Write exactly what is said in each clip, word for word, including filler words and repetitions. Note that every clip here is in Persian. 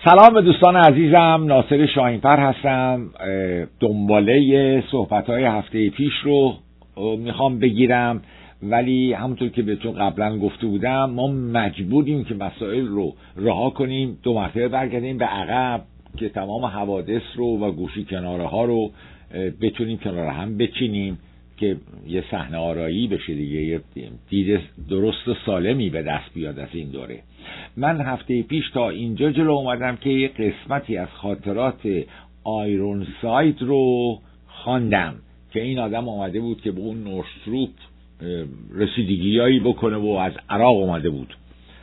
سلام به دوستان عزیزم، ناصر شاهین‌پر هستم. دنباله صحبت‌های هفته پیش رو میخوام بگیرم، ولی همونطور که بهتون قبلا گفته بودم ما مجبوریم که مسائل رو رها کنیم، دو مرتبه برگردیم به عقب که تمام حوادث رو و گوشی کناره ها رو بتونیم کنار هم بچینیم که یه صحنه آرایی بشه دیگه، یه دید درست و سالمی به دست بیاد از این دوره. من هفته پیش تا اینجا جلو اومدم که یه قسمتی از خاطرات آیرون ساید رو خواندم که این آدم اومده بود که به اون نورستروپ رسیدگیایی بکنه و از عراق اومده بود.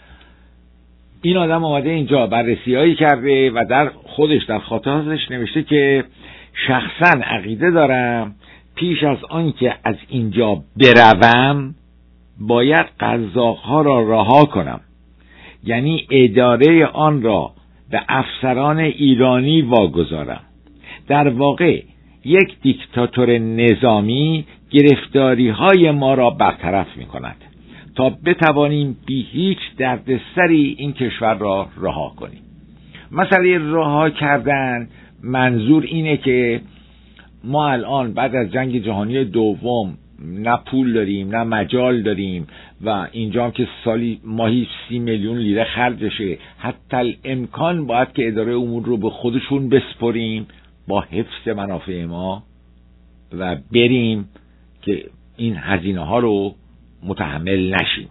این آدم اومده اینجا بررسی‌هایی کرده و در خودش در خاطراتش نوشته که شخصا عقیده دارم پیش از آن که از اینجا بروم باید قزاق‌ها را رها کنم، یعنی اداره آن را به افسران ایرانی واگذارم. در واقع یک دیکتاتور نظامی گرفتاری های ما را برطرف می کند تا بتوانیم بی هیچ دردسری این کشور را رها کنیم. مسئله رها کردن منظور اینه که ما الان بعد از جنگ جهانی دوم نه پول داریم نه مجال داریم و اینجا هم که سالی ماهی سی میلیون لیره خرجشه، حتی امکان باید که اداره امور رو به خودشون بسپریم با حفظ منافع ما و بریم که این هزینه ها رو متحمل نشیم.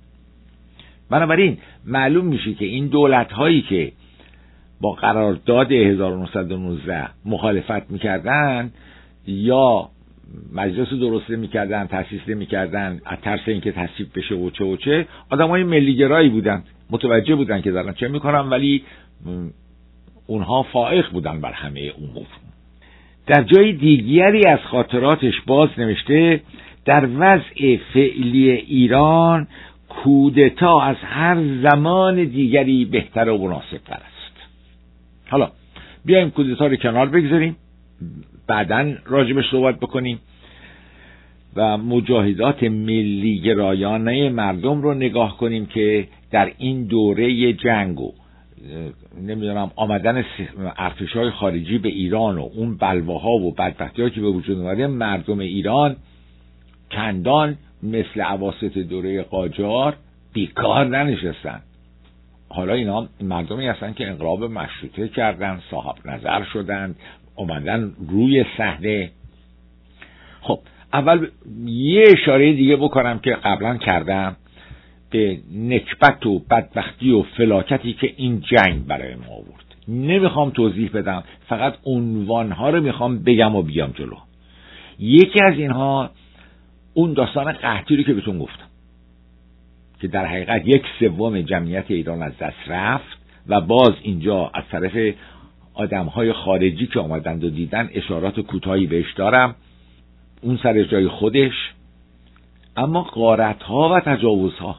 بنابراین معلوم میشه که این دولت هایی که با قرارداد هزار و نهصد و نوزده مخالفت میکردن یا مجلس درست میکردن، تأسیس میکردن از ترس اینکه تصویب بشه و چه و چه، آدمای ملیگرایی بودن، متوجه بودن که دارن چه میکنن، ولی اونها فائق بودن بر همه امور. در جای دیگری از خاطراتش باز نوشته در وضع فعلی ایران کودتا از هر زمان دیگری بهتر و مناسب‌تر است. حالا بیایم کودتا رو کنار بگذاریم، بعداً راجبش صحبت بکنیم و مجاهدات ملی گرایانه مردم رو نگاه کنیم که در این دوره جنگ و نمیدونم آمدن ارتش‌های خارجی به ایران و اون بلواها و بدبختی‌ها که به وجود اومده، مردم ایران چندان مثل اواسط دوره قاجار بیکار ننشستن. حالا اینا مردمی هستن که انقلاب مشروطه کردن، صاحب نظر شدن، اومدن روی صحنه. خب اول یه اشاره دیگه بکنم که قبلا کردم به نکبت و بدبختی و فلاکتی که این جنگ برای ما آورد. نمیخوام توضیح بدم، فقط عنوانها رو میخوام بگم و بیام جلو. یکی از اینها اون داستان قحطی رو که بهتون گفتم که در حقیقت یک سوم جمعیت ایران از دست رفت و باز اینجا از طرف آدمهای خارجی که آمدند و دیدن اشارات کوتاهی بهش دارم، اون سر جای خودش. اما غارت‌ها و تجاوزها،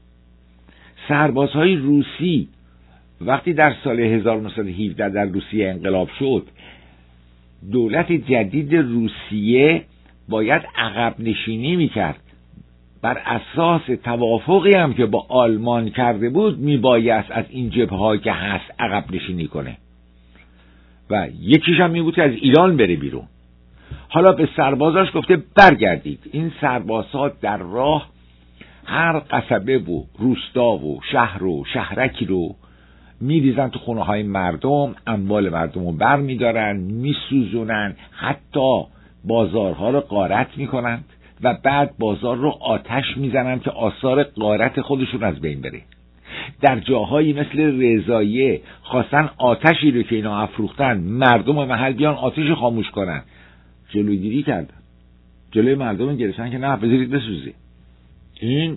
سربازهای روسی وقتی در سال هزار و نهصد و هفده در روسیه انقلاب شد، دولت جدید روسیه باید عقب نشینی میکرد. بر اساس توافقی هم که با آلمان کرده بود میبایست از این جبهه‌ها که هست عقب نشینی کنه و یکیش هم می بود که از ایران بره بیرون. حالا به سربازاش گفته برگردید. این سربازها در راه هر قصبه و روستا و شهر و شهرکی رو میریزن تو خونه های مردم، اموال مردم رو بر میدارن، میسوزونن، حتی بازارها رو غارت میکنن و بعد بازار رو آتش میزنن که آثار غارت خودشون از بین بره. در جاهایی مثل رضایه خواستن آتشی رو که اینا افروختن مردم محل بیان آتش خاموش کنن، جلوگیری کردن، جلوی مردم گرفتن که نه بذارید بسوزه. این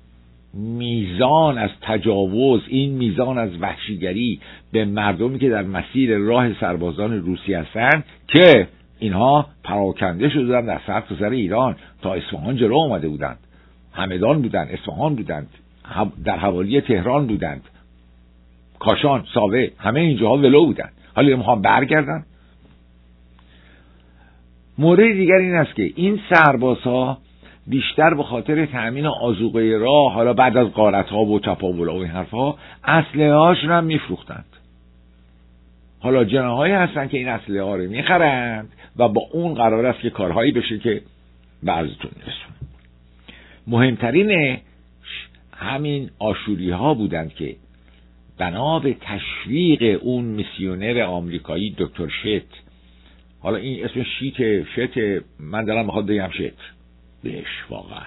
میزان از تجاوز، این میزان از وحشیگری به مردمی که در مسیر راه سربازان روسی هستن که اینها پراکنده شدن در سر تا سر ایران، تا اصفهان جلو آمده بودند، همدان بودند، اصفهان بودند، در حوالی تهران بودند، کاشان، ساوه، همه اینجاها ولو بودند. حالا میخوان برگردن. مورد دیگر این است که این سربازها بیشتر به خاطر تأمین آذوقه راه، حالا بعد از غارت‌ها و چپاول‌ها و این حرف‌ها، اسلحه‌هاشون هم میفروختند. حالا جناهایی هستن که این اسلحه ها رو میخرند و با اون قرار است که کارهایی بشه که بعضتون میرسون. مهمترین همین آشوری ها بودند که بنا به تشویق اون میسیونر آمریکایی دکتر شت، حالا این اسم شیت شت من دارم میخواد بگم شت بهش واقعا،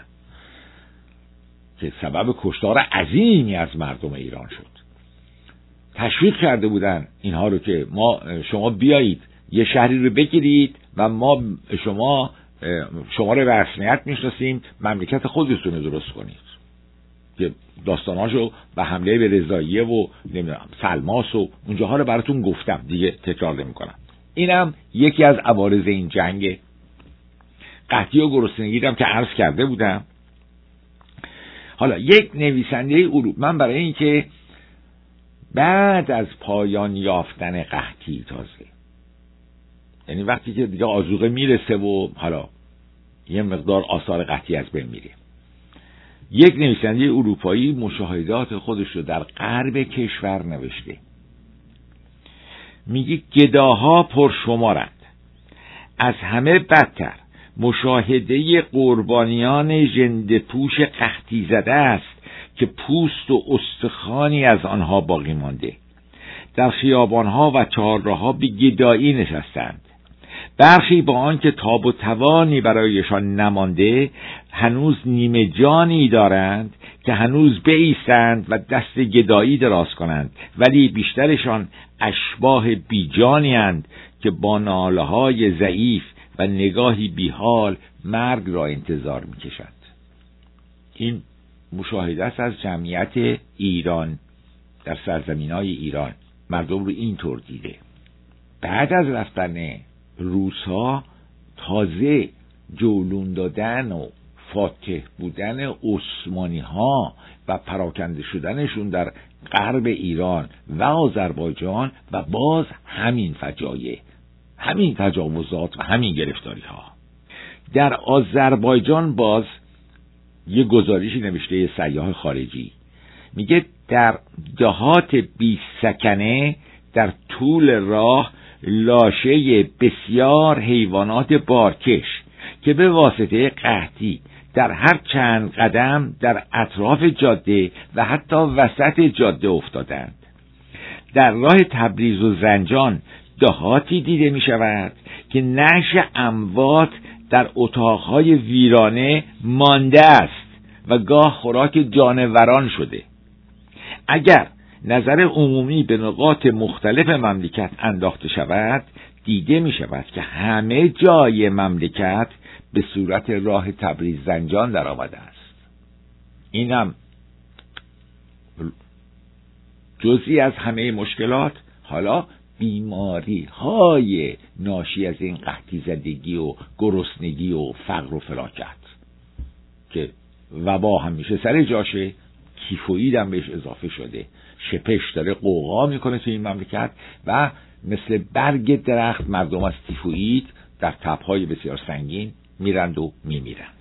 که سبب کشتار عظیمی از مردم ایران شد، تشویق کرده بودن اینها رو که ما شما بیایید یه شهری رو بگیرید و ما شما شما رو به رسمیت میشناسیم، مملکت خودتون رو درست کنید، که داستاناشو و حمله به رضاییه و نمیدونم سلماس و اونجاها رو براتون گفتم دیگه، تکرار نمی‌کنم. اینم یکی از عوارض این جنگ قحطی و گرسنگی هم که عرض کرده بودم. حالا یک نویسنده اروپایی، من برای اینکه بعد از پایان یافتن قحطی تازه، یعنی وقتی که دیگه آذوقه میرسه و حالا یه مقدار آثار قحطی از بین میره، یک نویسنده اروپایی مشاهدات خودش رو در غرب کشور نوشته. میگه گداها پرشمارند، از همه بدتر مشاهده قربانیان ژنده‌پوش قحطی زده است که پوست و استخوانی از آنها باقی مانده. در خیابانها و چهارراه‌ها به گدایی نشستند. برخی با آنکه تاب و توانی برایشان نمانده هنوز نیمه جانی دارند که هنوز بایستند و دست گدایی دراز کنند، ولی بیشترشان اشباح بیجانی اند که با ناله‌های ضعیف و نگاهی بیحال مرگ را انتظار می‌کشند. این مشاهده است از جمعیت ایران در سرزمین‌های ایران، مردم رو اینطور دیده. بعد از رفتن روس‌ها تازه جولون دادن و فاتح بودن عثمانی‌ها و پراکنده شدنشون در غرب ایران و آذربایجان و باز همین فجایع، همین تجاوزات و همین گرفتاری‌ها. در آذربایجان باز یه گزارشی نوشته سیاح خارجی، میگه در دهات بیست سکنه در طول راه لاشه بسیار حیوانات بارکش که به واسطه قحطی در هر چند قدم در اطراف جاده و حتی وسط جاده افتادند. در راه تبریز و زنجان دهاتی دیده می شود که نعش اموات در اتاقهای ویرانه مانده است و گاه خوراک جانوران شده. اگر نظر عمومی به نقاط مختلف مملکت انداخته شود، دیده می شود که همه جای مملکت به صورت راه تبریز زنجان در آمده است. اینم جزئی از همه مشکلات. حالا بیماری های ناشی از این قحطی زدگی و گرسنگی و فقر و فلاکت که وبا هم میشه سر جاشه، تیفوئید هم بهش اضافه شده، شپش داره قوقا میکنه تو این مملکت و مثل برگ درخت مردم از تیفوئید در تب‌های بسیار سنگین میرند و میمیرند.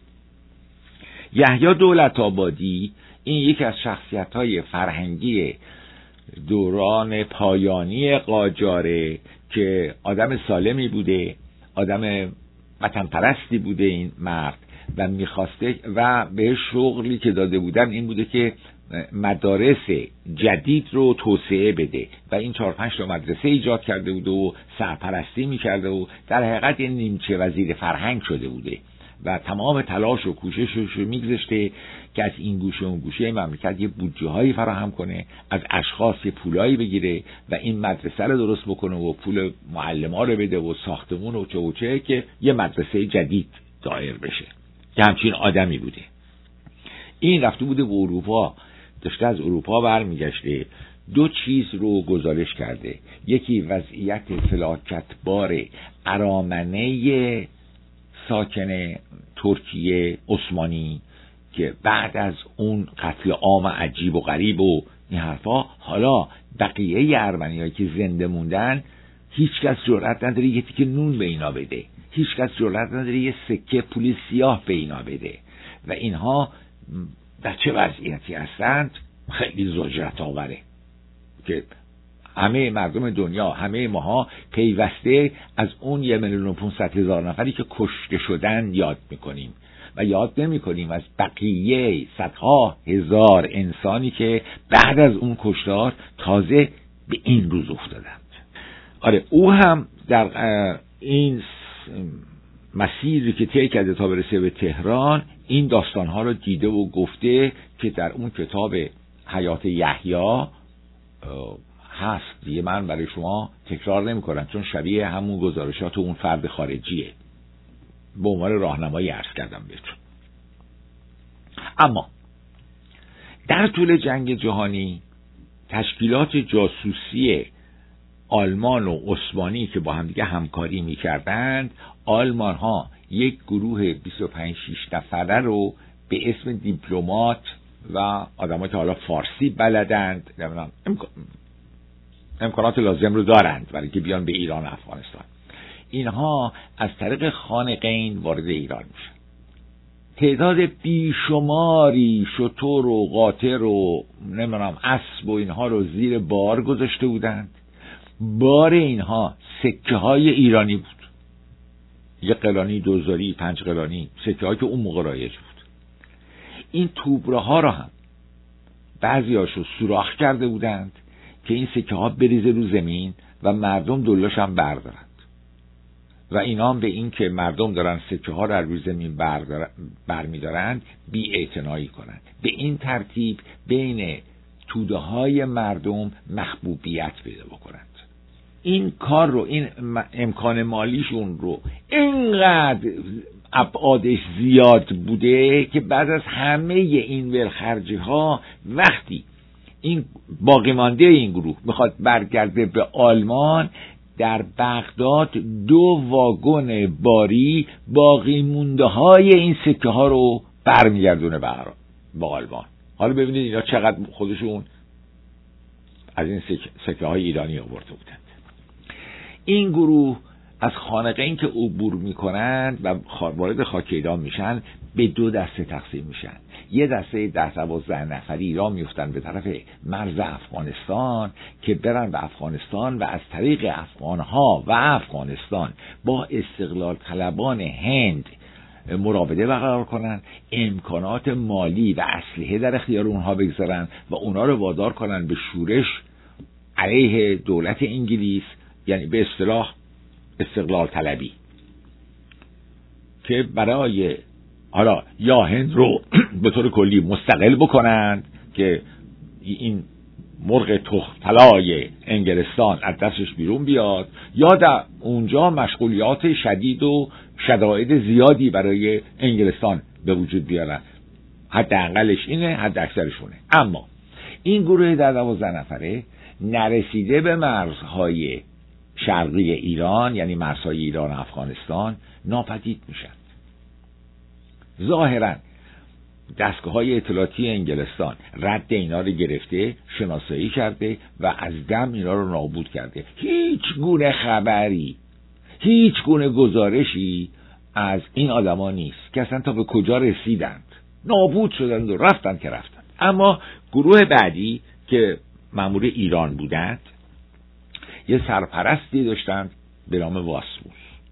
یحیی دولت‌آبادی این یکی از شخصیت‌های فرهنگی دوران پایانی قاجاره که آدم سالمی بوده، آدم وطن پرستی بوده این مرد و میخواسته و به شغلی که داده بودن این بوده که مدارس جدید رو توسعه بده و این چهار پنج تا مدرسه ایجاد کرده بوده و سرپرستی میکرده و در حقیقت این نیمچه وزیر فرهنگ شده بوده و تمام تلاش و کوششش رو میگذاشته که از این گوشه اون گوشه مملکت یه بودجه هایی فراهم کنه، از اشخاص یه پولایی بگیره و این مدرسه رو درست بکنه و پول معلما رو بده و ساختمون و چه و چه که یه مدرسه جدید دایر بشه. که همچین آدمی بوده. این رفته بوده به اروپا، داشته از اروپا برمیگشته، دو چیز رو گزارش کرده. یکی وضعیت فلاکتبار ارامنه ساکن ترکیه عثمانی که بعد از اون قتل عام عجیب و غریب و این حرفا، حالا بقیه ارمنیایی که زنده موندن هیچ کس جرئت نداره یه تیکه نون به اینا بده، هیچ کس جرئت نداره یه سکه پول سیاه به اینا بده و اینها در چه وضعیتی هستند خیلی زجرت آوره که همه مردم دنیا، همه ماها پیوسته از اون یه میلیون و پونصد هزار نفری که کشته شدن یاد میکنیم و یاد نمی کنیم از بقیه صدها هزار انسانی که بعد از اون کشتار تازه به این روز افتادند. آره، او هم در این مسیری که طی کرده تا برسه به تهران این داستانها رو دیده و گفته که در اون کتاب حیات یحیی هست. دیگه من برای شما تکرار نمی کنم چون شبیه همون گزارشات اون فرد خارجیه، به عنوان راهنمایی عرض کردم بهتون. اما در طول جنگ جهانی تشکیلات جاسوسی آلمان و عثمانی که با هم دیگه همکاری می‌کردند، آلمان ها یک گروه بیست و پنج شش نفره رو به اسم دیپلمات و آدمایی که حالا فارسی بلدند، نمیدونم امکان... امکانات لازم رو دارند برای که بیان به ایران و افغانستان، اینها از طریق خانقین وارد ایران میشن. تعداد بیشماری شتر و قاطر و نمیدونم اسب و اینها رو زیر بار گذاشته بودند. بار اینها سکه های ایرانی بود، یک قلانی، دوزاری، پنج قلانی، سکه هایی که اون موقع رایج بود. این توبره ها رو هم بعضی هاشو سوراخ کرده بودند که این سکه ها بریزه رو زمین و مردم دلاش هم بردارند و اینا هم به این که مردم دارن سکه ها رو روی زمین برمیدارند بی اعتنایی کنند. به این ترتیب بین توده های مردم محبوبیت پیدا بکنند. این کار رو، این امکان مالیشون رو اینقدر ابعادش زیاد بوده که بعد از همه این ولخرجی ها وقتی این باقی مانده این گروه میخواد برگرده به آلمان، در بغداد دو واگن باری باقی مونده های این سکه ها رو برمیگردونه به آلمان. حالا ببینید اینا چقدر خودشون از این سکه, سکه های ایرانی آورده بودند. این گروه از خانقین که عبور میکنند و وارد خاک ایران میشن به دو دسته تقسیم میشن. یه دسته ده دوازده نفری را میفتن به طرف مرز افغانستان که برن به افغانستان و از طریق افغانها و افغانستان با استقلال طلبان هند مراوده برقرار کنن، امکانات مالی و اسلحه در اختیار اونها بگذارن و اونها رو وادار کنن به شورش علیه دولت انگلیس، یعنی به اصطلاح استقلال طلبی، که برای حالا یا هند رو به طور کلی مستقل بکنند که این مرغ تخم طلای انگلستان از دستش بیرون بیاد، یا در اونجا مشغولیات شدید و شدائد زیادی برای انگلستان به وجود بیارن. حداقلش اینه، حد اکثرشونه. اما این گروه در دوازده نفره نرسیده به مرزهای شرقی ایران، یعنی مرزهای ایران و افغانستان، ناپدید میشن. ظاهرا دستگاه های اطلاعاتی انگلستان رد اینا رو گرفته، شناسایی کرده و از دم اینا رو نابود کرده. هیچ گونه خبری، هیچ گونه گزارشی از این آدما نیست که اصلا تا به کجا رسیدند. نابود شدند و رفتند که رفتند. اما گروه بعدی که مأمور ایران بودند یه سرپرستی داشتند به نام واسموس.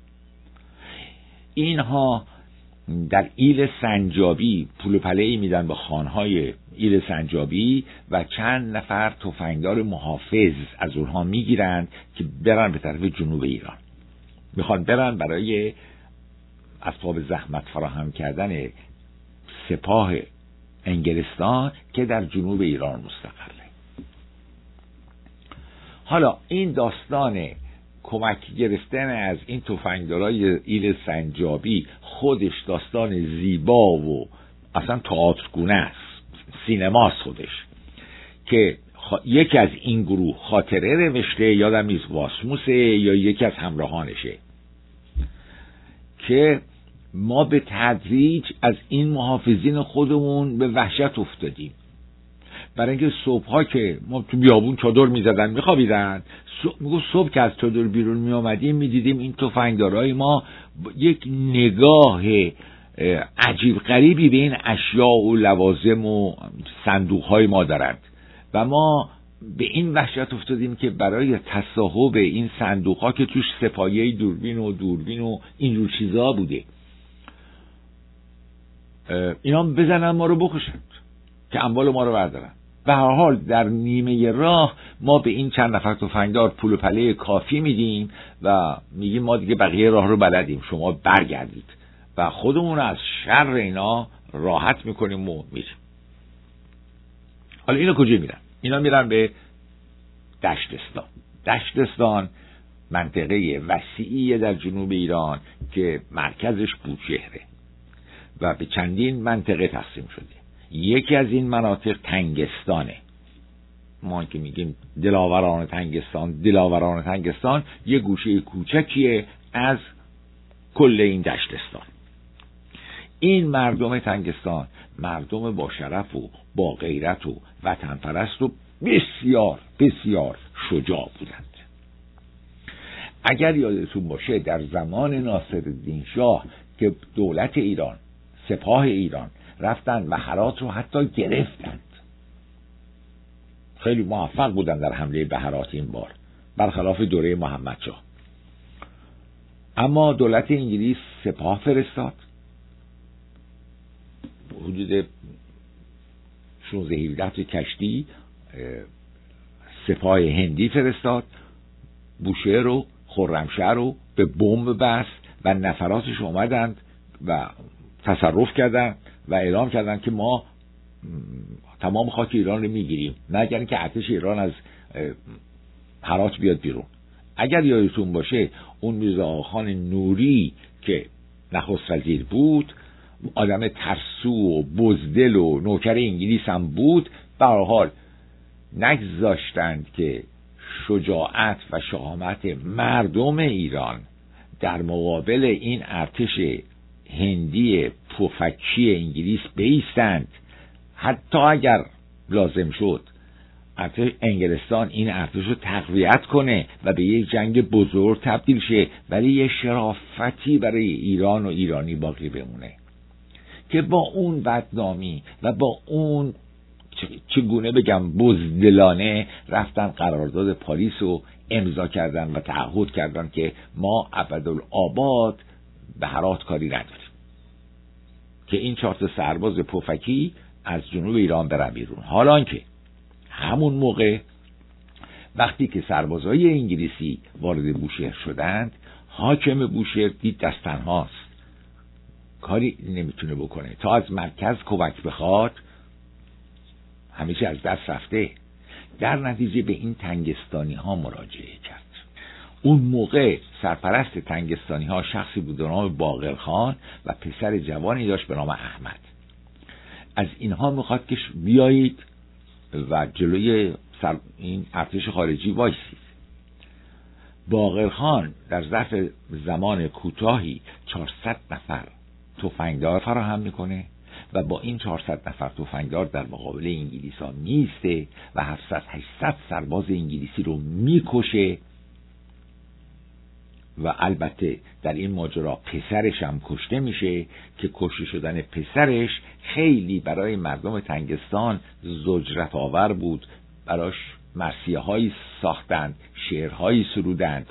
اینها در ایل سنجابی پول پله‌ای میدن به خانهای ایل سنجابی و چند نفر تفنگدار محافظ از اونها میگیرند که برن به طرف جنوب ایران. میخوان برن برای اسباب زحمت فراهم کردن سپاه انگلستان که در جنوب ایران مستقره. حالا این داستان کمک گرفتن از این تفنگدارای ایل سنجابی خودش داستان زیبا و اصلا تئاترگونه است، سینماست خودش، که یکی از این گروه خاطره نوشته، یادم نیست واسموسه یا یکی از همراهانشه، که ما به تدریج از این محافظین خودمون به وحشت افتادیم. برای اینکه صبح‌ها که ما تو بیابون چادر می‌زدن می‌خوابیدن، میگو صبح که از چادر بیرون می آمدیم می‌دیدیم این تفنگدارای ما یک نگاه عجیب غریبی به این اشیاء و لوازم و صندوق‌های ما دارند و ما به این وحشت افتادیم که برای تصاحب این صندوق ها که توش سپایه دوربین و دوربین و اینجور چیزا بوده، اینا بزنن ما رو بکشند که اموال ما رو بردارن. به هر حال در نیمه راه ما به این چند نفر تفنگدار پول و پله کافی میدیم و میگیم ما دیگه بقیه راه رو بلدیم، شما برگردید، و خودمون از شر اینا راحت میکنیم و میریم. حالا اینا کجا میرن؟ اینا میرن به دشتستان. دشتستان منطقه وسیعی در جنوب ایران که مرکزش بوشهره و به چندین منطقه تقسیم شده. یکی از این مناطق تنگستانه، ما که میگیم دلاوران تنگستان. دلاوران تنگستان یه گوشه کوچکیه از کل این دشتستان. این مردم تنگستان مردم با شرف و با غیرت و وطن پرست و بسیار بسیار شجاع بودند. اگر یادتون باشه در زمان ناصرالدین شاه که دولت ایران، سپاه ایران رفتن و هرات رو حتی گرفتند، خیلی موفق بودن در حمله به هرات این بار، برخلاف دوره محمدشاه. اما دولت انگلیس سپاه فرستاد، حدود شانزده هفده تا کشتی سپاه هندی فرستاد، بوشهر رو، خرمشهر رو به بمب بست و نفراتش اومدند و تصرف کردن و اعلام کردن که ما تمام خاک ایران رو میگیریم، مگر اینکه ارتش ایران از هرات بیاد بیرون. اگر یادتون باشه اون میرزا آقاخان نوری که نخست وزیر بود، آدم ترسو و بزدل و نوکر انگلیس هم بود، به هر حال نگذاشتند که شجاعت و شهامت مردم ایران در مقابل این ارتش هندی پفکی انگلیس بایستند. حتی اگر لازم شد ارتش انگلستان این ارتش رو تقویت کنه و به یک جنگ بزرگ تبدیل شه، ولی یه شرافتی برای ایران و ایرانی باقی بمونه که با اون بدنامی و با اون چگونه بگم بزدلانه رفتن قرارداد پاریس رو امضا کردن و تعهد کردن که ما ابدالآباد به هرات کاری نداریم، که این چهار تا سرباز پفکی از جنوب ایران برن بیرون. حالا که همون موقع وقتی که سربازای انگلیسی وارد بوشهر شدند، حاکم بوشهر دید دست تنهاست، کاری نمیتونه بکنه، تا از مرکز کمک بخواد همه چی از دست رفته. در نتیجه به این تنگستانی ها مراجعه کرد. اون موقع سرپرست تنگستانی ها شخصی بود به نام باقر خان و پسر جوانی داشت به نام احمد. از اینها میخواد که بیایید و جلوی سر این ارتش خارجی وایسید. باقر خان در ظرف زمان کوتاهی چهارصد نفر تفنگدار فراهم میکنه و با این چهارصد نفر تفنگدار در مقابل انگلیس ها میسته و هفتصد هشتصد سرباز انگلیسی رو میکشه و البته در این ماجرا پسرش هم کشته میشه که کشته شدن پسرش خیلی برای مردم تنگستان زجرت آور بود. براش مرثیه هایی ساختند، شعرهایی سرودند.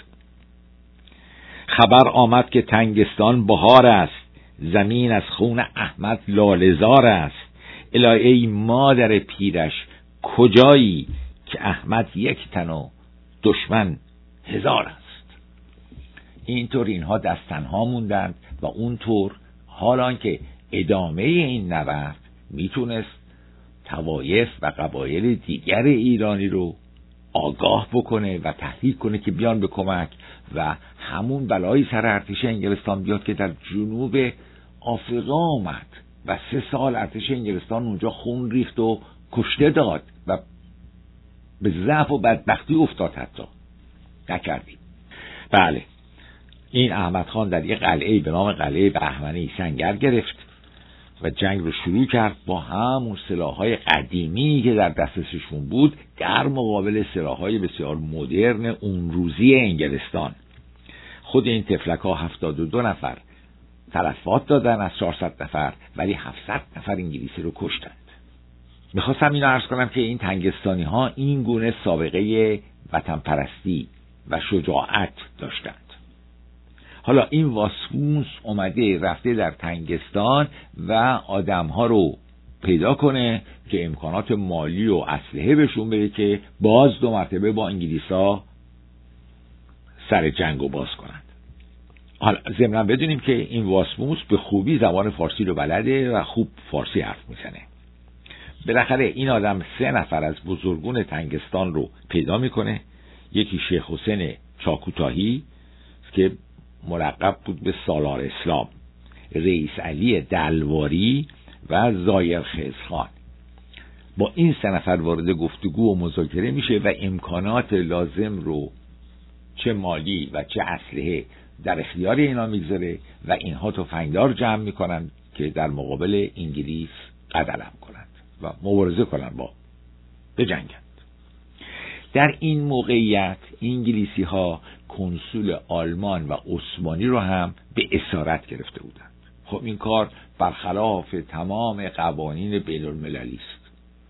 خبر آمد که تنگستان بهار است، زمین از خون احمد لاله‌زار است. الهی ای مادر پیرش کجایی، که احمد یک تن و دشمن هزار است. اینطور اینها دست تنها موندند و اونطور حالان که ادامه این نبرد میتونست طوایف و قبایل دیگر ایرانی رو آگاه بکنه و تحریک کنه که بیان به کمک و همون بلایی سر ارتش انگلستان بیاد که در جنوب آفریقا آمد و سه سال ارتش انگلستان اونجا خون ریخت و کشته داد و به ضعف و بدبختی افتاد. حتی نکردیم. بله، این احمد خان در یک قلعه به نام قلعه بهمنی سنگر گرفت و جنگ رو شروع کرد با همون سلاح‌های قدیمی که در دسترسشون بود در مقابل سلاح‌های بسیار مدرن اون روزی انگلستان. خود این تفلک ها هفتاد و دو نفر تلفات دادن از چهارصد نفر، ولی هفتصد نفر انگلیسی رو کشتند. میخواستم اینو عرض کنم که این تنگستانی ها این گونه سابقه وطن پرستی و شجاعت داشتند. حالا این واسموس اومده رفته در تنگستان و آدم ها رو پیدا کنه که امکانات مالی و اسلحه بهشون بده که باز دو مرتبه با انگلیسا سر جنگو باز کنند. حالا ضمناً بدونیم که این واسموس به خوبی زبان فارسی رو بلده و خوب فارسی حرف میزنه. بالاخره این آدم سه نفر از بزرگون تنگستان رو پیدا میکنه. یکی شیخ حسین چاکوتاهی که ملقب بود به سالار اسلام، رئیس علی دلواری و زایر خیزخان. با این سه نفر وارد گفتگو و مذاکره میشه و امکانات لازم رو چه مالی و چه اسلحه در اختیار اینا میگذاره و اینها تفنگدار جمع میکنن که در مقابل انگلیس قد علم کنند و مبارزه کنند، با بجنگند. در این موقعیت انگلیسی ها کنسول آلمان و عثمانی رو هم به اسارت گرفته بودند. خب این کار برخلاف تمام قوانین بین المللی است.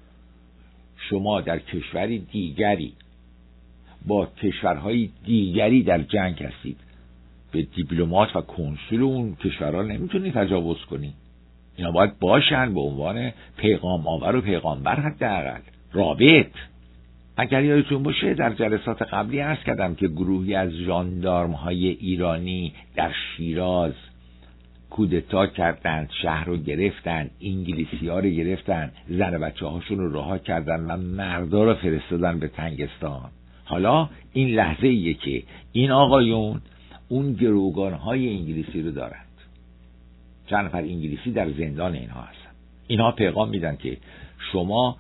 شما در کشوری دیگری با کشورهای دیگری در جنگ هستید، به دیپلمات و کنسول اون کشورها نمیتونید تجاوز کنید. اینا باید باشن به عنوان پیغام آور و پیغامبر، حداقل رابط. اگر یادتون باشه در جلسات قبلی عرض کردم که گروهی از ژاندارم های ایرانی در شیراز کودتا کردند، شهر رو گرفتند، انگلیسی ها رو گرفتند، زن و بچه هاشون رو رها کردند و مردا رو فرستادن به تنگستان. حالا این لحظه ایه که این آقایون اون گروگان های انگلیسی رو دارند. چند نفر انگلیسی در زندان اینها هستن. اینها پیغام میدن که شما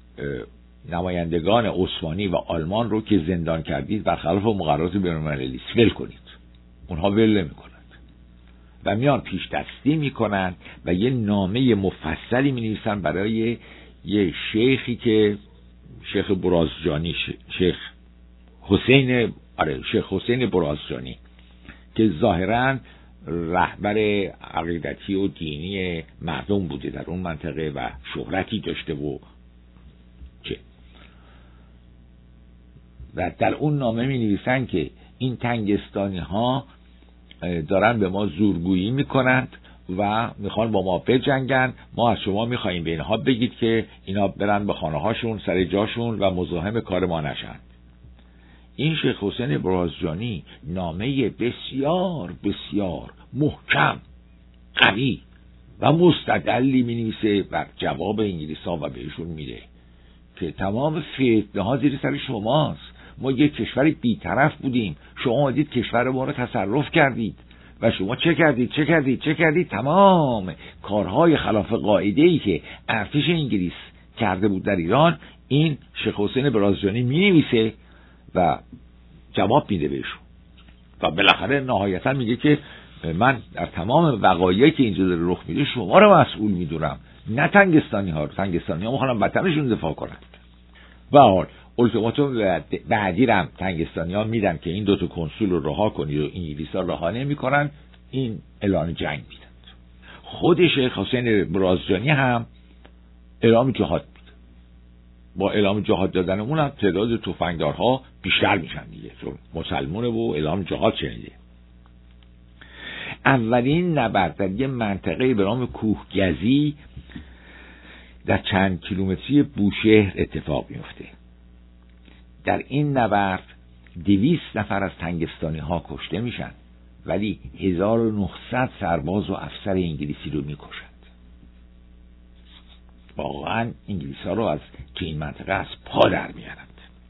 نمایندگان عثمانی و آلمان رو که زندان کردید برخلاف مقررات بین‌المللی ول کنید. اونها ول نمی‌کنند و میان پیش دستی میکنن و یه نامه مفصلی مینویسن برای یه شیخی که شیخ برازجانی، شیخ حسین آره شیخ حسین برازجانی که ظاهراً رهبر عقیدتی و دینی مردم بوده در اون منطقه و شهرتی داشته و چه و در اون نامه می نویسن که این تنگستانی ها دارن به ما زورگویی میکنند و میخوان با ما بجنگن. ما از شما میخواییم به اینها بگید که اینا برن به خانه هاشون سر جاشون و مزاحم کار ما نشن. این شیخ حسین برازجانی نامه بسیار بسیار محکم، قوی و مستدلی می نویسه بر جواب انگلیس ها و بهشون میده که تمام فتنه ها زیر سر شماست. ما یک کشور بی‌طرف بودیم، شما آمدید کشور ما رو تصرف کردید و شما چه کردید چه کردید چه کردید تمام کارهای خلاف قاعده‌ای که ارتش انگلیس کرده بود در ایران. این شیخ حسین برازجانی می نویسه و جواب میده بهشون و بالاخره نهایتا میگه که من در تمام وقایعی که اینجا داره رخ میده شما رو مسئول میدونم، نه تنگستانی ها. تنگستانی ها میخوانم وطنشون دفاع کنند. و حال التیماتوم بعدی هم تنگستانی ها میدن که این دوتا کنسول رو رها کنید و انگلیس ها رها نمی کنن. این اعلان جنگ میدن. خود شیخ حسین برازجانی هم اعلام جهاد میده. با اعلام جهاد دادن اون هم تعداد تفنگدارها بیشتر میشن دیگه، چون مسلمونه و اعلام جهاد شنیده. اولین نبرد در یه منطقه به نام کوهگزی در چند کیلومتری بوشهر اتفاق میفته. در این نبرد دویست نفر از تنگستانی ها کشته میشن ولی هزار و نهصد سرباز و افسر انگلیسی رو میکشند. واقعا انگلیس ها رو از که این منطقه از پا در میارند.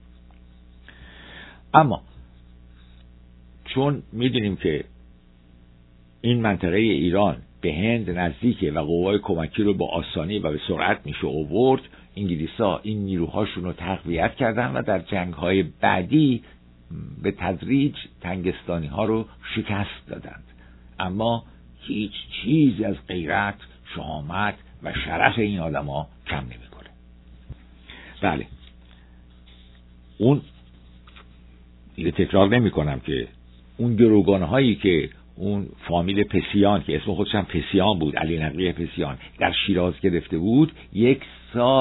اما چون میدونیم که این منطقه ایران به هند نزدیکه و قوای کمکی رو با آسانی و به سرعت میشه آورد، انگلیسا این نیروهاشون رو تقویت کردن و در جنگ‌های بعدی به تدریج تنگستانی ها رو شکست دادند. اما هیچ چیز از غیرت، شهامت و شرف این آدما کم نمی‌کنه. بله، اون دیگه تکرار نمی کنم که اون گروگان هایی که اون فامیل پسیان که اسم خودش هم پسیان بود، علی نقی پسیان، در شیراز گرفته بود، یک سال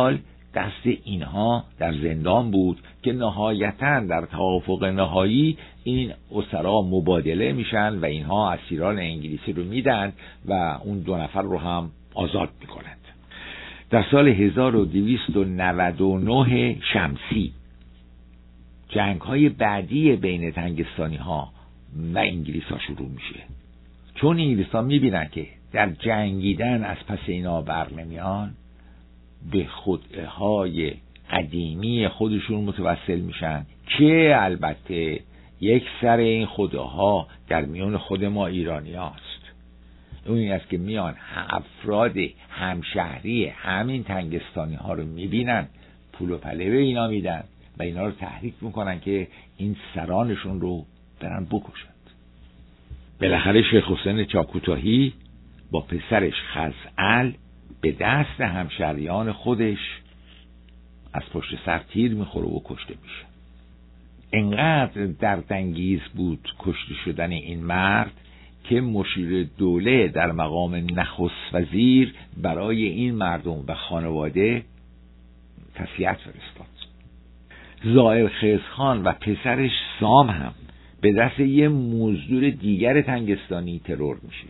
دست اینها در زندان بود که نهایتاً در توافق نهایی این اسرا مبادله میشن و اینها اسیران انگلیسی رو میدن و اون دو نفر رو هم آزاد میکنند. در سال هزار و دویست و نود و نه شمسی جنگ های بعدی بین تنگستانی ها و انگلیس ها شروع میشه. چون انگلیس ها میبینن که در جنگیدن از پس اینا بر نمیان، به خدعه های قدیمی خودشون متوسل میشن که البته یک سر این خدعه ها در میان خود ما ایرانی هاست. اون این است که میان افراد همشهری همین تنگستانی ها رو میبینن، پول و پله به اینا میدن و اینا رو تحریک میکنن که این سرانشون رو برن بکشند. بالاخره شیخ حسین چاکوتاهی با پسرش خزعل به دست همشهریان خودش از پشت سر تیر میخوره و کشته میشه. انقدر دردانگیز بود کشته شدن این مرد که مشیر دوله در مقام نخست وزیر برای این مردم و خانواده تسلیت فرستاد. زائر خیزخان و پسرش سام هم به دست یه مزدور دیگر تنگستانی ترور میشه.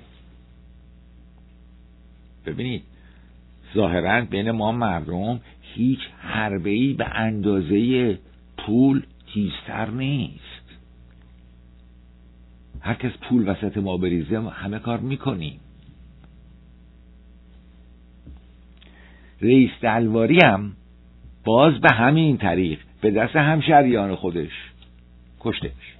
ببینید ظاهراً بین ما مردم هیچ حربه‌ای به اندازه پول تیزتر نیست. هر کس پول وسط ما بریزه همه کار میکنیم. رئیس دلواری هم باز به همین طریق به دست همشهریان خودش کشته میشه.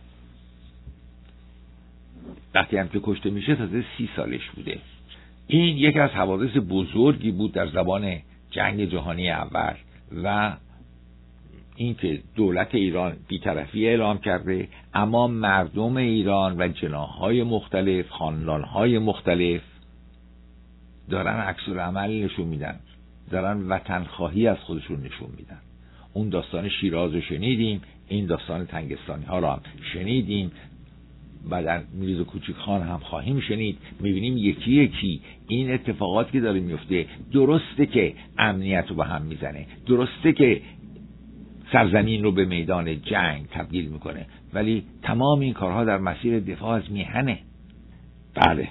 وقتی هم که کشته میشه تازه سی سالش بوده. این یکی از حوادث بزرگی بود در زمان جنگ جهانی اول و اینکه دولت ایران بی‌طرفی اعلام کرده، اما مردم ایران و جناح‌های مختلف، خاندان‌های مختلف دارن عکس‌العمل نشون میدن، دارن وطنخواهی از خودشون نشون میدن. اون داستان شیراز رو شنیدیم، این داستان تنگستانی ها رو هم شنیدیم و در میرزا کوچک خان هم خواهیم شنید. میبینیم یکی یکی این اتفاقات که داره میفته، درسته که امنیت رو به هم میزنه، درسته که سرزمین رو به میدان جنگ تبدیل میکنه، ولی تمام این کارها در مسیر دفاع از میهنه. بله،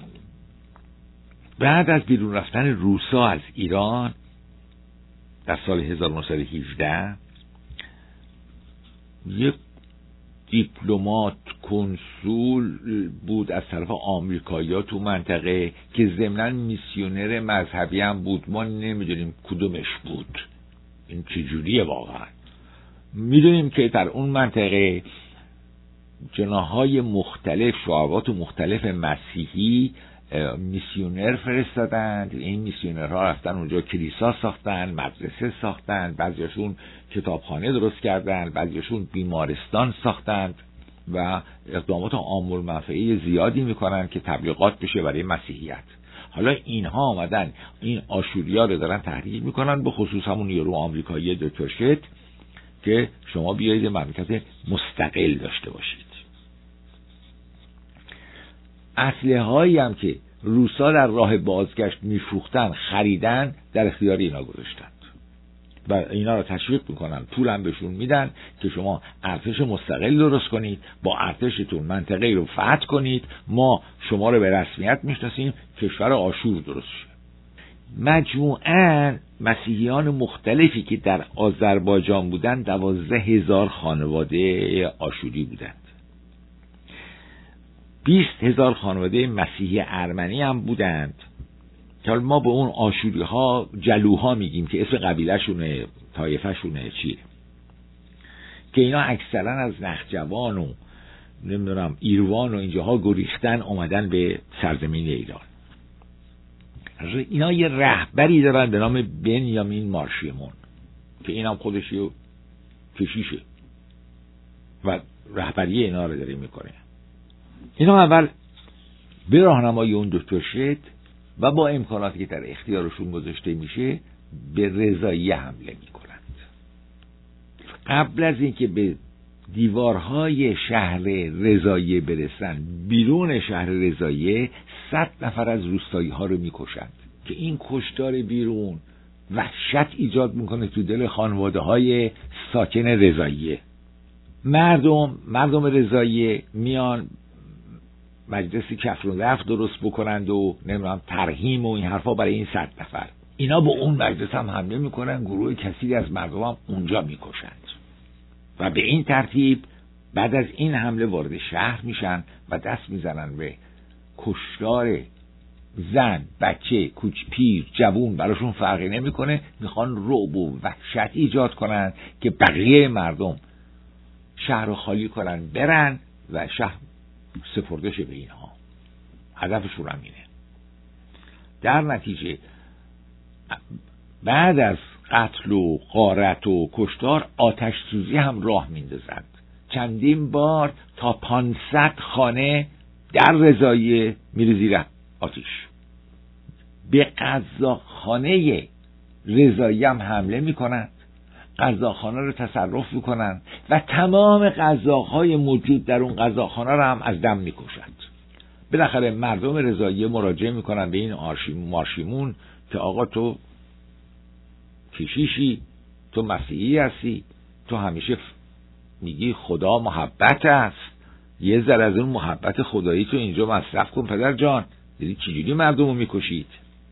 بعد از بیرون رفتن روسا از ایران در سال هزار و نهصد و هجده یک دیپلمات کنسول بود از طرف آمریکایی‌ها تو منطقه که ضمناً میسیونر مذهبی هم بود. ما نمیدونیم کدومش بود، این چجوریه واقعا. میدونیم که در اون منطقه جناح‌های مختلف، شعبات مختلف مسیحی میسیونر فرستادند. این میسیونرها رفتن اونجا کلیسا ساختن، مدرسه ساختن، بعضیشون کتابخانه درست کردن، بعضیشون بیمارستان ساختند و اقدامات عام المنفعه زیادی میکنن که تبلیغات بشه برای مسیحیت. حالا اینها آمدن این آشوریا رو دارن تحریک میکنن، به خصوص همون یورو آمریکایی دکتر شت که شما بیایید مملکت مستقل داشته باشید. اسلحه هایی هم که روسا در راه بازگشت میفروختن خریدن در اختیار اینا گذاشتند و اینا رو تشویق میکنن، پول هم بهشون میدن که شما ارتش مستقل درست کنید، با ارتشتون منطقه رو فتح کنید، ما شما رو به رسمیت میشناسیم، کشور آشور درست شد. مجموعاً مسیحیان مختلفی که در آذربایجان بودند دوازده هزار خانواده آشوری بودند. بیست هزار خانواده مسیحی ارمنی هم بودند که ما به اون آشوری ها جلوها میگیم که اسم قبیله شونه، طایفه شونه چیه، که اینا اکثرا از نخجوان و نمیدونم ایروان و اینجاها گریختن اومدن به سرزمین ایران. اینا یه رهبری دارن به نام بنیامین مارشیمون که اینم خودش یه کشیشه و رهبری اینا رو داره میکنه. اینا اول به راهنمای اون دکتر شت و با امکاناتی که در اختیارشون گذاشته میشه به رضاییه حمله میکنند. قبل از اینکه به دیوارهای شهر رضاییه برسن، بیرون شهر رضاییه صد نفر از روستایی ها رو میکشند که این کشتار بیرون وحشت ایجاد میکنه تو دل خانواده های ساکن رضاییه. مردم مردم رضاییه میان مجلسی کفر و لفظ درست بکنند و نمیدونم ترحیم و این حرفا برای این صد نفر. اینا به اون مجلس هم حمله میکنن، گروه کثیری از مردم هم اونجا میکشند و به این ترتیب بعد از این حمله وارد شهر میشن و دست میزنن به کشتار زن، بچه، کوچ، پیر، جوون، براشون فرقی نمیکنه. میخوان رعب و وحشت ایجاد کنن که بقیه مردم شهر رو خالی کنن برن و شهر سپرده شه به اینها. هدفشون هم اینه. در نتیجه بعد از قتل و غارت و کشتار آتش سوزی هم راه میندازند. چندین بار تا پانصد خانه در رضاییه میره زیر آتش. به غذاخانه رضاییه هم حمله میکنند، غذاخانه رو تصرف میکنند و تمام غذاهای موجود در اون غذاخانه رو هم از دم میکشند. بالاخره مردم رضاییه مراجعه میکنن به این مارشیمون که آقا تو کشیشی، تو مسیحی هستی، تو همیشه میگی خدا محبت است، یه ذره از اون محبت خدایی تو اینجا مصرف کن پدر جان، دیدی چجوری مردم رو میکشید.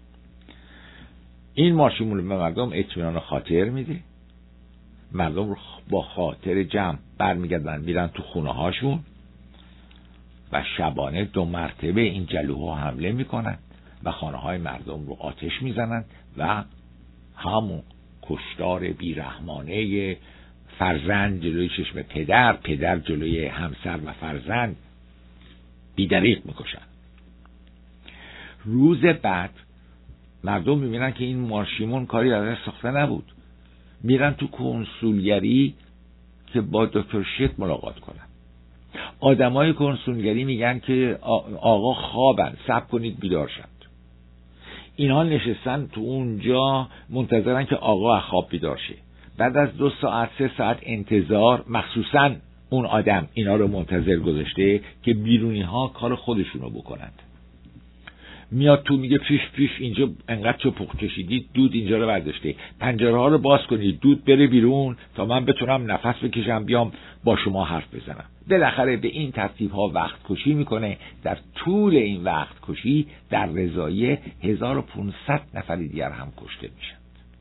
این مارشیمون به مردم اطمینان خاطر میده، مردم رو با خاطر جمع برمیگردن میرن تو خونه هاشون و شبانه دو مرتبه این جلوها حمله میکنن و خانه های مردم رو آتش میزنن و همون کشتار بیرحمانه فرزند جلوی چشم پدر، پدر جلوی همسر و فرزند بیدریغ میکشن. روز بعد مردم میبینن که این مارشیمون کاری ازش ساخته نبود، میرن تو کنسولگری که با دکتر شت ملاقات کنن. آدمای کنسولگری میگن که آقا خوابن، صبر کنید بیدار شد. اینها نشستن تو اونجا منتظرن که آقا از خواب بیدار شه. بعد از دو ساعت سه ساعت انتظار، مخصوصا اون آدم اینا رو منتظر گذاشته که بیرونی ها کار خودشونو بکنند. میاد تو میگه پیش پیش اینجا انقدر چپق کشیدید، دود اینجا رو برداشته، پنجره ها رو باز کنید دود بره بیرون تا من بتونم نفس بکشم بیام با شما حرف بزنم. بالاخره به این ترتیب ها وقت کشی میکنه. در طول این وقت کشی در رضاییه هزار و پانصد نفر دیگر هم کشته میشن.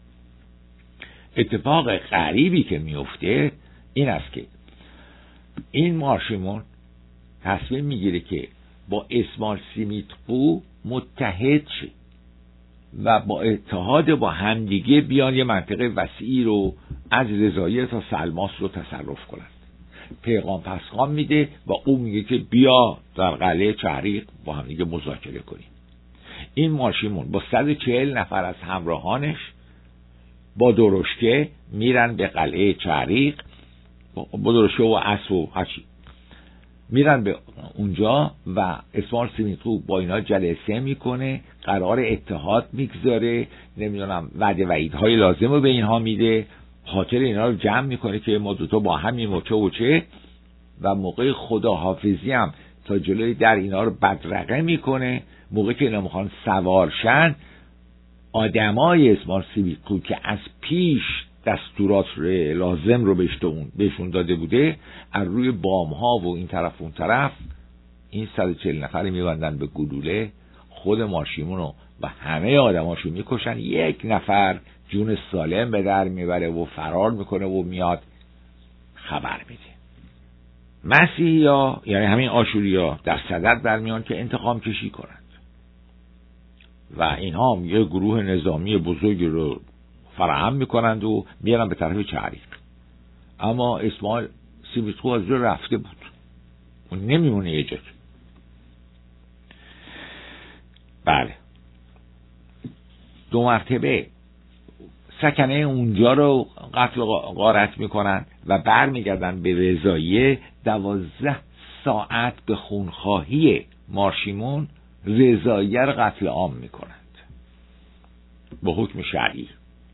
اتفاق غریبی که میفته این است که این مارشیمون تصمیم میگیره که با اسمال سیمیتقو متحد شه و با اتحاد با همدیگه بیان یه منطقه وسیعی رو از رضاییه تا سلماس رو تصرف کنن. پیغام پسخان میده و او میگه که بیا در قلعه چهریق با همدیگه مذاکره کنیم. این مارشیمون با صد و چهل نفر از همراهانش با درشکه میرن به قلعه چهریق، با درشکه و اسب و هرچی میرن به اونجا و اسمال سیمیتقو با اینا جلسه میکنه، قرار اتحاد میگذاره، نمیدونم وعده وعیدهای لازم رو به اینها میده، خاطر اینا رو جمع میکنه که ما دوتا با هم این موچه و چه و موقع خداحافظی هم تا جلوی در اینا رو بدرقه میکنه. موقع که اینا میخوان سوارشن، آدمای اسمال سیمیتقو که از پیش دستورات لازم رو بهشون داده بوده از روی بام ها و این طرف اون طرف این صد و چهل نفری میبندن به گلوله، خود مارشیمونو و همه آدماشو میکشن. یک نفر جون سالم به در میبره و فرار میکنه و میاد خبر میده. مسیحی ها یعنی همین آشوری ها در صدد برمیان که انتقام کشی کنند و اینها هم یه گروه نظامی بزرگی رو فراهم میکنند و میرن به طرف چهریق. اما اسماعیل سیمیتقو از جا رفته بود، اون نمیمونه یه جا. بله دو مرتبه سکنه اونجا رو قتل و غارت میکنن و برمیگردن به رضاییه. دوازده ساعت به خونخواهی مارشیمون رضاییه رو قتل عام میکنند با حکم شرعی.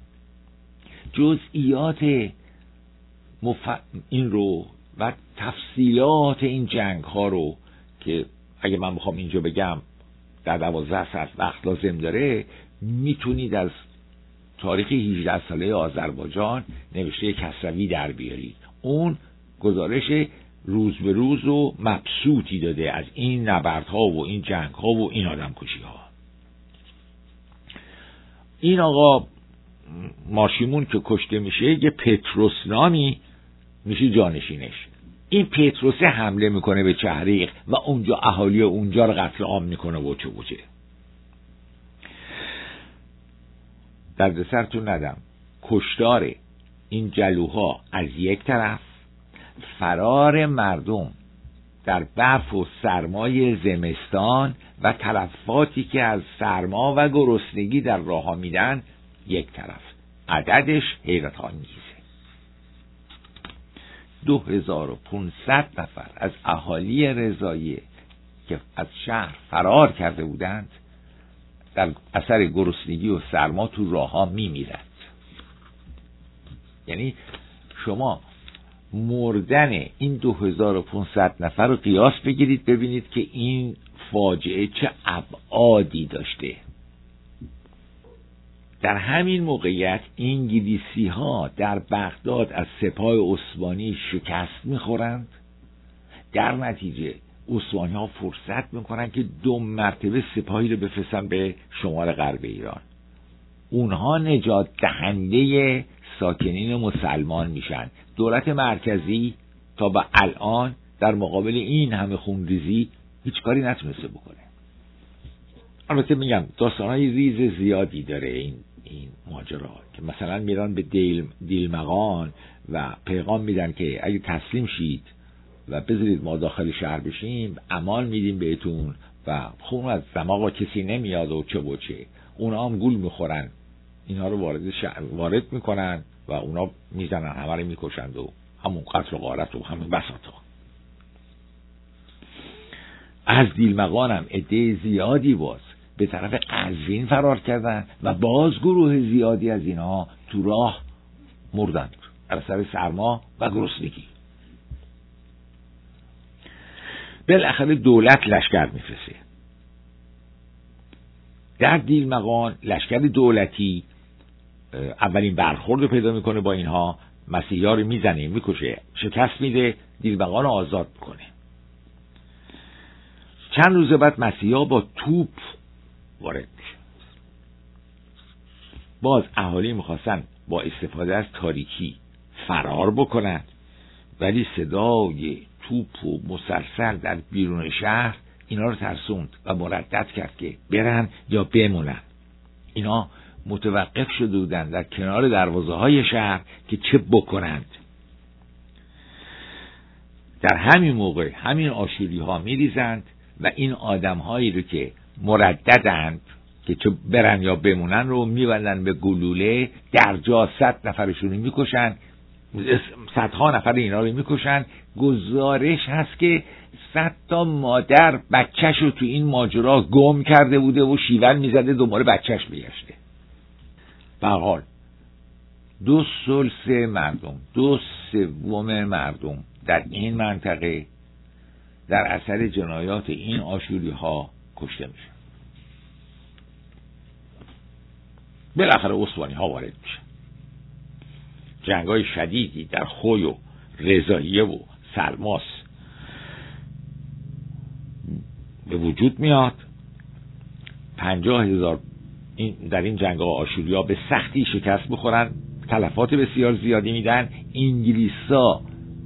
جزئیات مف... این رو و تفصیلات این جنگ ها رو که اگه من بخوام اینجا بگم در دوازده ساعت وقت لازم داره، میتونید از تاریخ هجده ساله آذربایجان نوشته کسروی در بیارید. اون گزارش روز به روز و مبسوطی داده از این نبردها و این جنگها و این آدمکشی ها. این آقا ماشیمون که کشته میشه، یه پتروس نامی میشه جانشینش. این پتروس حمله میکنه به چهریق و اونجا اهالی اونجا رو قتل عام میکنه و چه بوچه. در سرتون ندم کشتار این جلوها از یک طرف، فرار مردم در برف و سرمای زمستان و تلفاتی که از سرما و گرسنگی در راه ها میدن یک طرف. عددش حیرت آمیزه. دو هزار و پونصد نفر از اهالی رضاییه که از شهر فرار کرده بودند در اثر گرسنگی و سرما تو راه ها میمیرند. یعنی شما مردن این دو هزار و پونصد نفر رو قیاس بگیرید ببینید که این فاجعه چه ابعادی داشته. در همین موقعیت انگلیسی ها در بغداد از سپاه عثمانی شکست میخورند. در نتیجه عثمانی ها فرصت میکنن که دو مرتبه سپاهی رو بفرستن به شمال غرب ایران. اونها نجات دهنده ساکنین مسلمان میشن. دولت مرکزی تا به الان در مقابل این همه خونریزی هیچ کاری نتونسته بکنه. البته میگم داستانهای ریز زیادی داره این این ماجرا، که مثلا میرن به دیل دیلمغان و پیغام میدن که اگه تسلیم شید و بذارید ما داخل شهر بشیم امان میدیم بهتون و خون از دماغ کسی نمیاد و چه و چه. اونا هم گول میخورن، اینا رو وارد شهر وارد میکنن و اونا میزنن، همه رو میکشند و همون قتل و غارت و همون بساطا. از دیلمغان هم عده زیادی باز به طرف قزوین فرار کردن و باز گروه زیادی از اینها تو راه مردند در اثر سرما و گرسنگی. بالاخره دولت لشکر میفرسته. در دیلمغان لشکر دولتی اولین برخورد رو پیدا میکنه با اینها، مسیحی ها رو میزنه، میکشه، شکست میده، دیلمغان رو آزاد میکنه. چند روز بعد مسیحی ها با توپ وارد میشه. باز اهالی میخواستن با استفاده از تاریکی فرار بکنند، ولی صدای توپ و مسلسل در بیرون شهر اینا رو ترسوند و مردد کرد که برن یا بمونن. اینا متوقف شده بودن در کنار دروازه های شهر که چه بکنند. در همین موقع همین آشوری ها میریزند و این آدم هایی رو که مرددند که چه برن یا بمونن رو میبندن به گلوله، در جا صد نفرشون رو میکشن، صدها نفر اینا رو میکشن. گزارش هست که صد تا مادر بچهش رو تو این ماجرا گم کرده بوده و شیون میزده دنبال بچهش میگشته. به هر حال دو ثلث مردم، دو سوم مردم در این منطقه در اثر جنایات این آشوری ها کشته میشن. بالاخره عثمانی ها وارد میشن. جنگ های شدیدی در خوی و رضاییه و سلماس به وجود میاد. پنجاه هزار این در این جنگ ها آشوری ها به سختی شکست بخورن، تلفات بسیار زیادی میدن. انگلیسا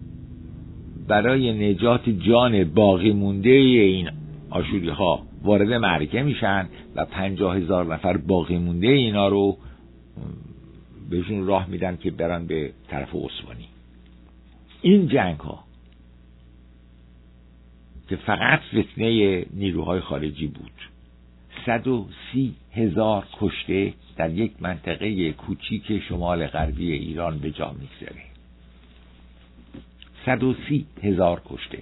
برای نجات جان باقی مونده این آشوری ها وارد معرکه میشن و پنجاه هزار نفر باقی مونده اینا رو بهشون راه میدن که برن به طرف عثمانی. این جنگ ها که فقط فتنه نیروهای خارجی بود، صد و سی هزار کشته در یک منطقه کوچیک شمال غربی ایران به جا میگذاره. صد و سی هزار کشته.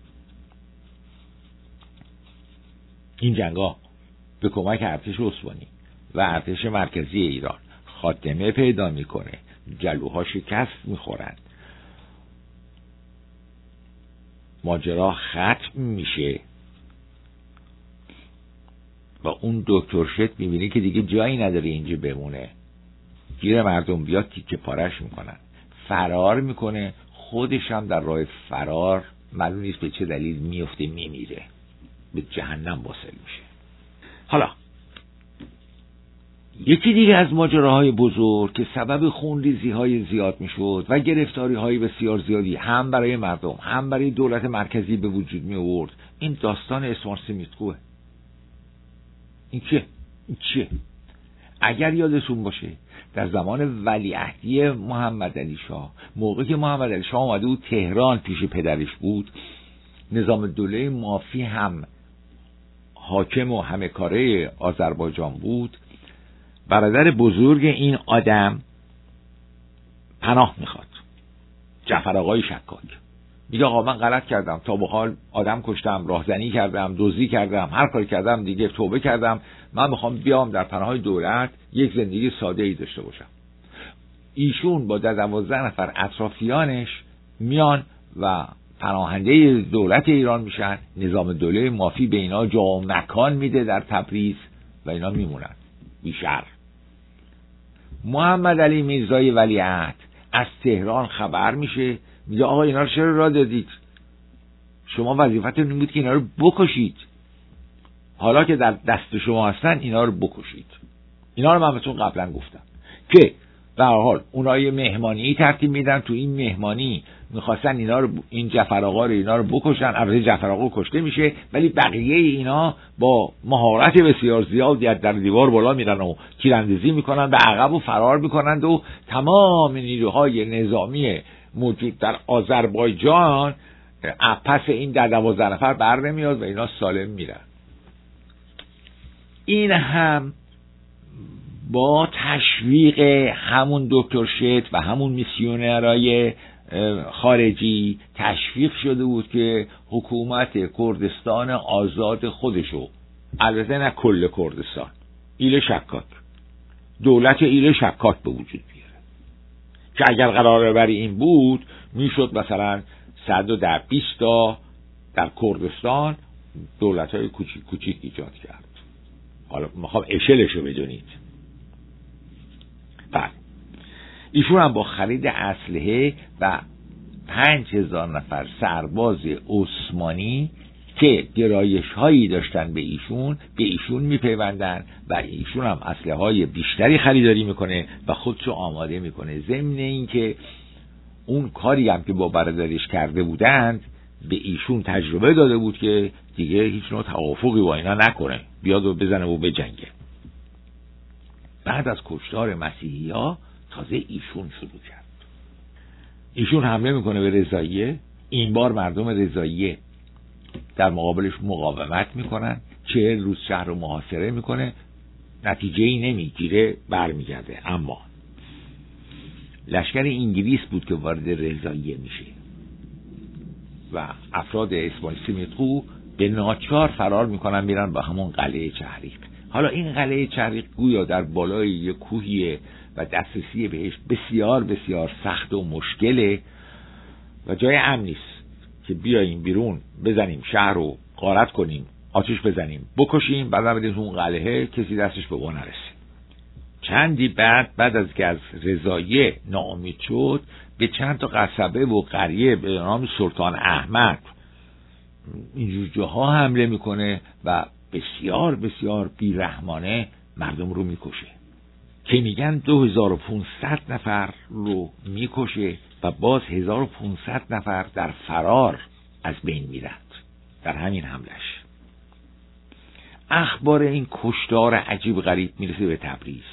این جنگا به کمک ارتش عثمانی و ارتش مرکزی ایران خاتمه پیدا میکنه. جلوها شکست میخورند، ماجرا ختم میشه و اون دکتر شت میبینی که دیگه جایی نداره اینجا بمونه. گیر مردم بیاد تیکه پارش میکنن. فرار میکنه، خودش هم در راه فرار معلوم نیست به چه دلیل میفته، میمیره، به جهنم واصل میشه. حالا یکی دیگه از ماجراهای بزرگ که سبب خونریزی های زیاد میشد و گرفتاری های بسیار زیادی هم برای مردم هم برای دولت مرکزی به وجود می آورد، این داستان اسماعیل سمیتکوه. این چه؟ این چه؟ اگر یادتون باشه در زمان ولیعهدی محمد علی شاه، موقعی که محمد علی شاه اومده بود تهران پیش پدرش بود، نظام دوله مافی هم حاکم و همه کاره آذربایجان بود. برادر بزرگ این آدم پناه میخواد، جعفر آقای شکاک، میگه آقا من غلط کردم، تا به حال آدم کشتم، راهزنی کردم، دزدی کردم، هر کاری کردم دیگه، توبه کردم، من میخوام بیام در پناه دولت یک زندگی ساده ای داشته باشم. ایشون با دوازده نفر اطرافیانش میان و پناهنده دولت ایران میشن. نظام دوله مافی به اینا جا و مکان میده در تبریز و اینا میمونن بیشر. محمد علی میرزای ولیعهد از تهران خبر میشه، میگه آقا اینا رو چرا راه دادید؟ شما وظیفتون این بود که اینا رو بکشید، حالا که در دست شما هستن اینا رو بکشید. اینا رو من بهتون قبلا گفتم که به هر حال اونها یه مهمانی ترتیب میدن، تو این مهمانی میخواستن اینا رو، این جعفر آقا رو اینا رو بکشن. البته جعفر آقا کشته میشه، ولی بقیه اینا با مهارت بسیار زیادی از در دیوار بالا میرن و تیراندازی میکنن، به عقب و فرار میکنند و تمام نیروهای نظامی موجود در آذربایجان پس این در دوازده نفر بر نمیاد و اینا سالم میرن. این هم با تشویق همون دکتر شت و همون میسیونرهای خارجی تشویق شده بود که حکومت کردستان آزاد خودشو، البته نه کل کردستان، ایل شکاک، دولت ایل شکاک به وجود بیاره که اگر قرار بر این بود میشد مثلا صد و ده بیست تا در کردستان دولت های کوچیک کوچیک ایجاد کرد. حالا میخوام اشلشو بدونید. بله، ایشون هم با خرید اسلحه و پنج هزار نفر سرباز عثمانی که گرایش هایی داشتن به ایشون به ایشون میپیوندن و ایشون هم اسلحه های بیشتری خریداری میکنه و خودشو آماده میکنه. ضمن این که اون کاری هم که با برادرش کرده بودند به ایشون تجربه داده بود که دیگه هیچ نوع توافقی با اینا نکنه، بیاد و بزنه و بجنگه. بعد از کشتار مسیحی ها تازه ایشون شروع کرد. ایشون حمله میکنه به رضاییه. این بار مردم رضاییه در مقابلش مقاومت میکنن، چهل روز شهر رو محاصره میکنه، نتیجه ای نمیگیره، برمیگرده. اما لشکر انگلیس بود که وارد رضاییه میشه و افراد اسماعیل سمیتکو به ناچار فرار میکنن، میرن به همون قلعه چهریق. حالا این قلعه چهریق گویا در بالای یک کوهیه و دسترسی بهش بسیار بسیار سخت و مشکله و جای امن نیست که بیاییم بیرون بزنیم شهر رو غارت کنیم، آتش بزنیم، بکشیم، بعد بریم اون قلعه کسی دستش به اون نرسه. چندی بعد بعد از که از رضاییه ناامید شد، به چند تا قصبه و قریه به نام سلطان احمد اینجور جاها حمله میکنه و بسیار بسیار بیرحمانه مردم رو میکشه که میگن دو هزار و پونصد نفر رو میکشه و باز هزار و پونصد نفر در فرار از بین میرند در همین حملش. اخبار این کشتار عجیب غریب میرسه به تبریز.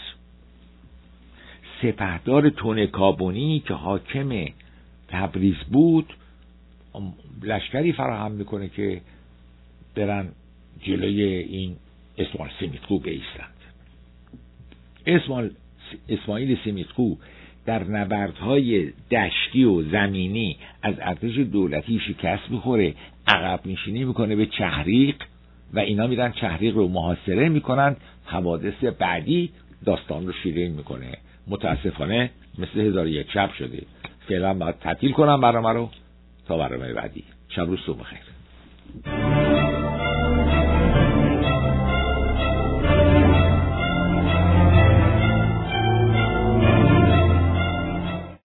سپهدار تونه کابونی که حاکم تبریز بود لشکری فراهم میکنه که برن جلوی این اسماعیل سمیتکو بایستند. اسماعیل اسماعیل سمیتکو در نبردهای دشتی و زمینی از ارتش دولتی شکست میخوره، عقب نشینی میکنه به چهریق و اینا میرن چهریق رو محاصره میکنن. حوادث بعدی داستان رو شیرین میکنه. متاسفانه مثل هزار یک شب شده. فعلا باید تعطیل کنم برنامه رو تا برنامه بعدی. شب روز صبح بخیر.